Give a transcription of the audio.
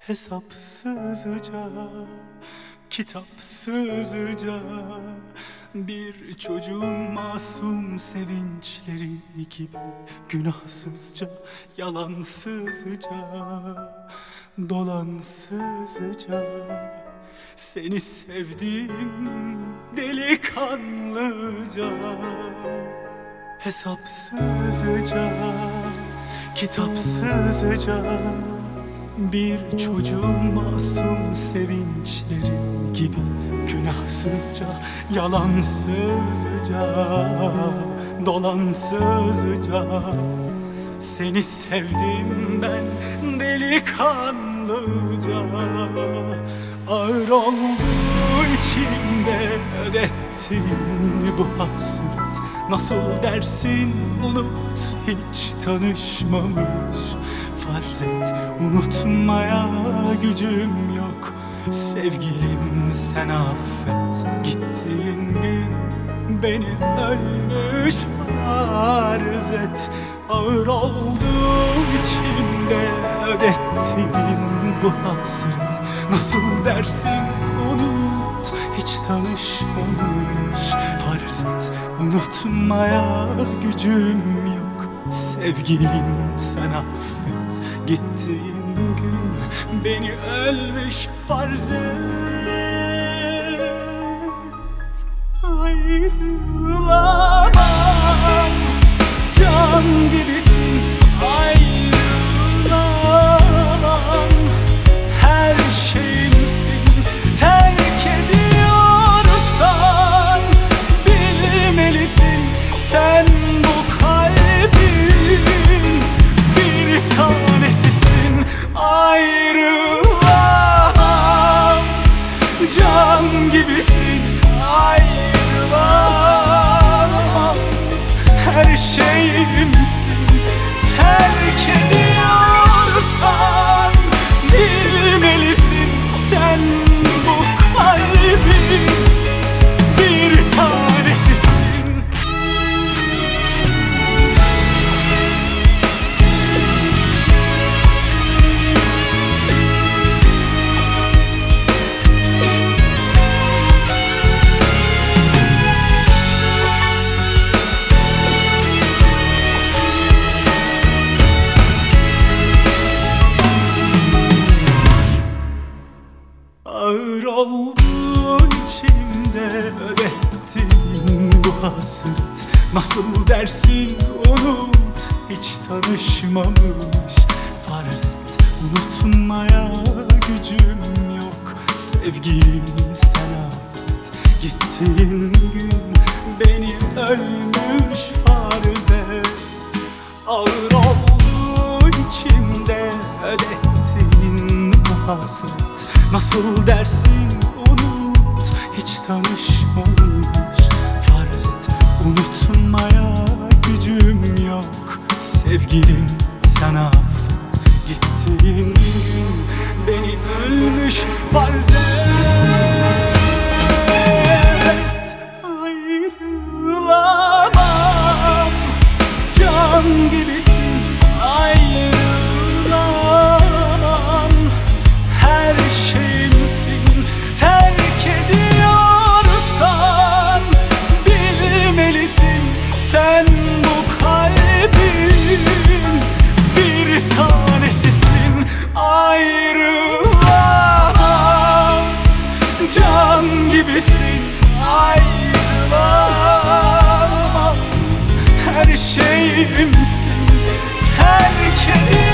Hesapsızca, kitapsızca, bir çocuğun masum sevinçleri gibi, günahsızca, yalansızca, dolansızca seni sevdim delikanlıca. Hesapsızca, kitapsızca, bir çocuğun masum sevinçleri gibi, günahsızca, yalansızca, dolansızca seni sevdim ben delikanlıca. Ağır oldu içimde ödettin bu hasret. Nasıl dersin unut, hiç tanışmamış. Farz et unutmaya gücüm yok. Sevgilim sen affet, gittiğin gün beni ölmüş farz et. Ağır oldu içimde ödettiğin bu hasret. Nasıl dersin unut, hiç tanışmamış. Farz et unutmaya gücüm yok. Sevgilim sen affet, gittiğin gün beni ölmüş farz et. Ayrılamam, can gibisin ayrılamam. Her şeyimsin, terk ediyorsan bilmelisin sen bu kalbin bir tanesisin. Ayrılamam, can gibisin ayrılamam. Her şeyimsin, terk ediyorsan bilmelisin sen bu kalbin bir tanesisin. Ağır oldu içimde ödettin bu hasret. Nasıl dersin unut, hiç tanışmamış. Farz et unutmaya gücüm yok. Sevgilim sen affet, gittiğin gün beni ölmüş farz et. Ağır oldu içimde ödettin bu hasret. Nasıl dersin unut, hiç tanışmamış. Farz et unutmaya gücüm yok. Sevgilim sen affet, gittiğin gün beni ölmüş farz et. Ayrılamam, can gibisin ayrılamam. Her şeyimsin, terk ediyorsan bilmelisin sen bu kalbin bir tanesisin. Ayrılamam, can gibisin ayrılamam. Her şeyimsin, terk ediyorsan